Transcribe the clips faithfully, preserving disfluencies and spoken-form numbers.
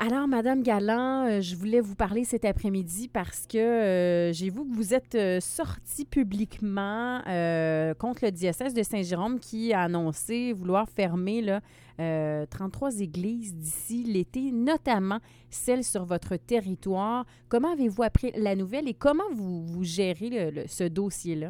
Alors, Madame Galland, euh, je voulais vous parler cet après-midi parce que euh, j'ai vu que vous êtes euh, sortie publiquement euh, contre le diocèse de Saint-Jérôme qui a annoncé vouloir fermer là, euh, trente-trois églises d'ici l'été, notamment celles sur votre territoire. Comment avez-vous appris la nouvelle et comment vous, vous gérez le- le- ce dossier-là?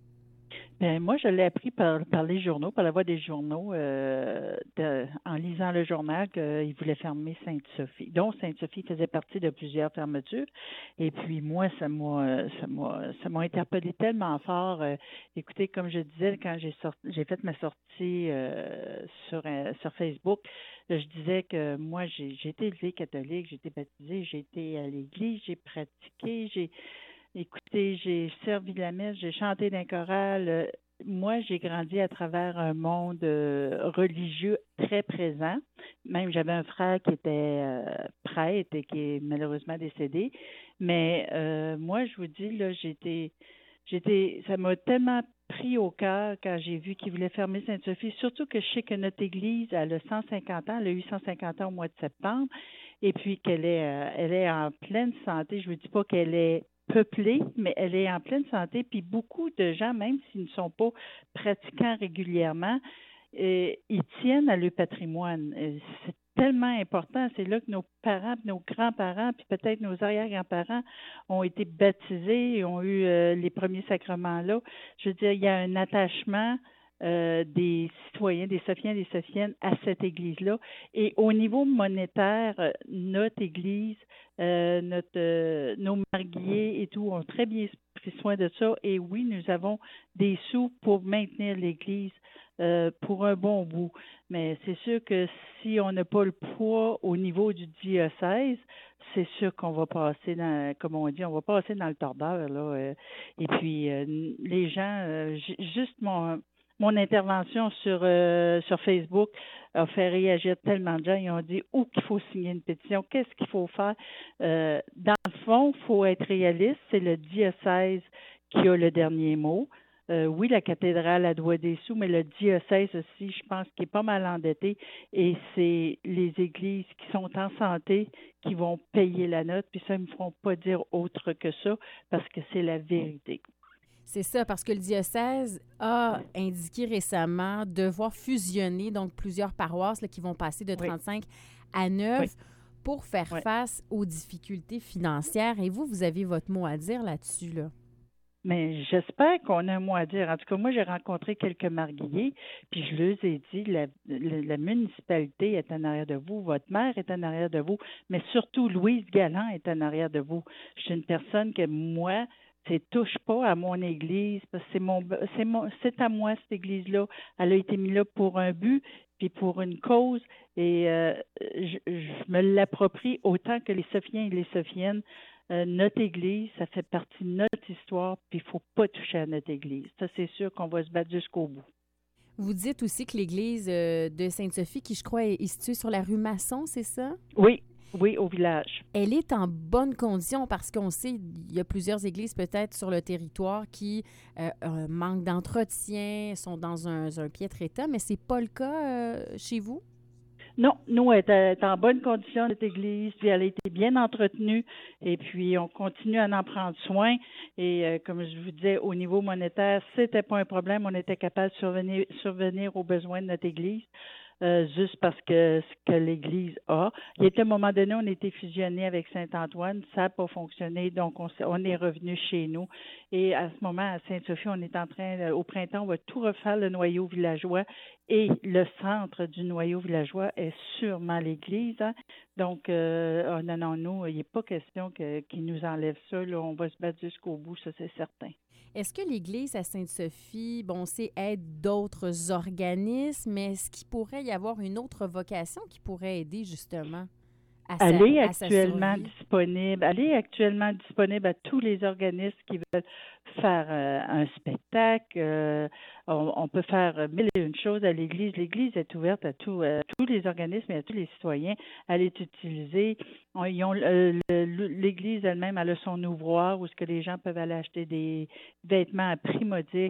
Ben, moi, je l'ai appris par, par les journaux, par la voix des journaux, euh, de- en lisant le journal qu'ils voulaient fermer Sainte-Sophie. Donc, Sainte-Sophie faisait partie de plusieurs fermetures. Et puis, moi, ça m'a, ça m'a, ça m'a interpellé tellement fort. Euh, écoutez, comme je disais, quand j'ai sorti, j'ai fait ma sortie euh, sur, euh, sur Facebook, je disais que moi, j'ai, j'ai été élevée catholique, j'ai été baptisée, j'ai été à l'église, j'ai pratiqué, j'ai Écoutez, j'ai servi de la messe, j'ai chanté d'un choral. Euh, Moi, j'ai grandi à travers un monde euh, religieux très présent. Même j'avais un frère qui était euh, prêtre et qui est malheureusement décédé. Mais euh, moi, je vous dis, là, j'étais, j'étais, ça m'a tellement pris au cœur quand j'ai vu qu'ils voulaient fermer Sainte-Sophie, surtout que je sais que notre Église, elle a cent cinquante ans, elle a eu cent cinquante ans au mois de septembre, et puis qu'elle est, euh, elle est en pleine santé. Je ne vous dis pas qu'elle est peuplée, mais elle est en pleine santé. Puis beaucoup de gens, même s'ils ne sont pas pratiquants régulièrement, euh, ils tiennent à leur patrimoine. Euh, C'est tellement important. C'est là que nos parents, nos grands-parents, puis peut-être nos arrière-grands-parents ont été baptisés et ont eu euh, les premiers sacrements là. Je veux dire, il y a un attachement euh, des citoyens, des Sophiens, des Sophiennes à cette Église-là. Et au niveau monétaire, euh, notre Église, euh, notre, euh, nos marguilliers et tout ont très bien pris soin de ça. Et oui, nous avons des sous pour maintenir l'Église euh, pour un bon bout. Mais c'est sûr que si on n'a pas le poids au niveau du diocèse, c'est sûr qu'on va passer dans, comme on dit, on va passer dans le tordeur, là. euh. Et puis, euh, les gens, euh, ju- juste mon, mon intervention sur, euh, sur Facebook a fait réagir tellement de gens. Ils ont dit où qu'il faut signer une pétition, qu'est-ce qu'il faut faire. Euh, dans le fond, il faut être réaliste. C'est le diocèse qui a le dernier mot. Euh, oui, la cathédrale, elle doit des sous, mais le diocèse aussi, je pense qu'il est pas mal endetté. Et c'est les églises qui sont en santé qui vont payer la note. Puis ça, ils ne me feront pas dire autre que ça parce que c'est la vérité. C'est ça, parce que le diocèse a indiqué récemment devoir fusionner donc plusieurs paroisses là, qui vont passer de Oui, trente-cinq à oui, neuf pour faire oui. face aux difficultés financières. Et vous, vous avez votre mot à dire là-dessus, là. Mais j'espère qu'on a un mot à dire. En tout cas, moi, j'ai rencontré quelques marguilliers, puis je leur ai dit, la, la, la municipalité est en arrière de vous, votre maire est en arrière de vous, mais surtout Louise Galland est en arrière de vous. Je suis une personne que moi, c'est touche pas à mon église, parce que c'est mon, c'est mon, c'est à moi cette église-là. Elle a été mise là pour un but, puis pour une cause, et euh, je, je me l'approprie autant que les Sophiens et les Sophiennes. Euh, notre Église, ça fait partie de notre histoire, puis il ne faut pas toucher à notre Église. Ça, c'est sûr qu'on va se battre jusqu'au bout. Vous dites aussi que l'église euh, de Sainte-Sophie, qui je crois est, est située sur la rue Masson, c'est ça? Oui, oui, au village. Elle est en bonne condition parce qu'on sait il y a plusieurs églises peut-être sur le territoire qui euh, euh, manquent d'entretien, sont dans un, un piètre état, mais c'est pas le cas euh, chez vous? Non, nous, elle est en bonne condition, notre église, puis elle a été bien entretenue, et puis on continue à en prendre soin. Et euh, comme je vous disais, au niveau monétaire, c'était pas un problème, on était capable de survenir, survenir aux besoins de notre église. Euh, juste parce que ce que l'Église a. Il y a un moment donné, on a été fusionné avec Saint-Antoine, ça n'a pas fonctionné, donc on, on est revenu chez nous. Et à ce moment, à Sainte-Sophie, on est en train, au printemps, on va tout refaire le noyau villageois et le centre du noyau villageois est sûrement l'Église. Hein? Donc, euh, oh non, non, nous, il n'est pas question que, qu'ils nous enlèvent ça. Là, on va se battre jusqu'au bout, ça c'est certain. Est-ce que l'Église à Sainte-Sophie, bon, c'est aide d'autres organismes, mais est-ce qu'il pourrait y avoir une autre vocation qui pourrait aider justement à Elle sa, est à sa actuellement survie? disponible. Elle est actuellement disponible à tous les organismes qui veulent faire euh, un spectacle. Euh, on, on peut faire mille et une choses à l'Église. L'Église est ouverte à, tout, à tous les organismes et à tous les citoyens. Elle est utilisée. On- ils ont, euh, le- L'Église elle-même, elle a son ouvroir où ce que les gens peuvent aller acheter des vêtements à prix modique.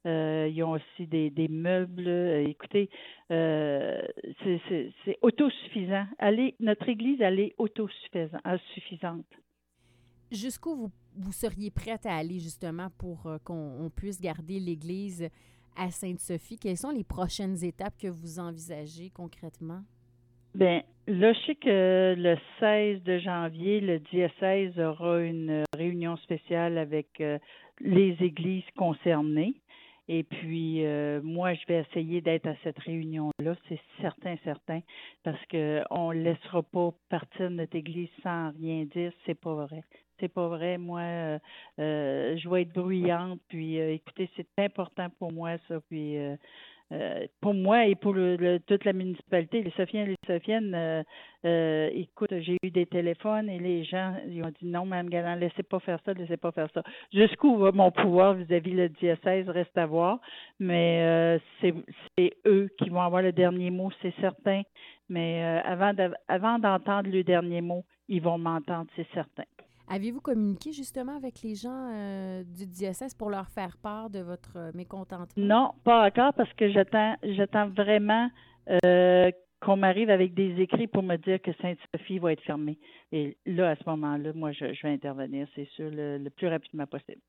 Euh, ils ont aussi des, des meubles. Euh, écoutez, euh, c'est, c'est, c'est autosuffisant. Allez, notre Église, elle est autosuffisante. Suffisante. Jusqu'où vous, vous seriez prête à aller justement pour euh, qu'on on puisse garder l'Église à Sainte-Sophie? Quelles sont les prochaines étapes que vous envisagez concrètement? Bien, là, je sais que le seize de janvier, le diocèse aura une réunion spéciale avec euh, les églises concernées. Et puis, euh, moi, je vais essayer d'être à cette réunion-là, c'est certain, certain, parce qu'on ne laissera pas partir notre église sans rien dire, c'est pas vrai. C'est pas vrai. Moi, euh, euh, je vais être bruyante, puis euh, écoutez, c'est important pour moi, ça, puis euh, euh, pour moi et pour le, le- toute la municipalité, les Sophiens et les Sophiennes, euh, euh, écoute, j'ai eu des téléphones et les gens ils ont dit non, Mme Galland, laissez pas faire ça, laissez pas faire ça. Jusqu'où va mon pouvoir vis-à-vis le diocèse reste à voir, mais euh, c'est, c'est eux qui vont avoir le dernier mot, c'est certain. Mais euh, avant, de- avant d'entendre le dernier mot, ils vont m'entendre, c'est certain. Avez-vous communiqué justement avec les gens euh, du diocèse pour leur faire part de votre euh, mécontentement? Non, pas encore parce que j'attends j'attends vraiment euh, qu'on m'arrive avec des écrits pour me dire que Sainte-Sophie va être fermée. Et là, à ce moment-là, moi, je, je vais intervenir, c'est sûr, le, le plus rapidement possible.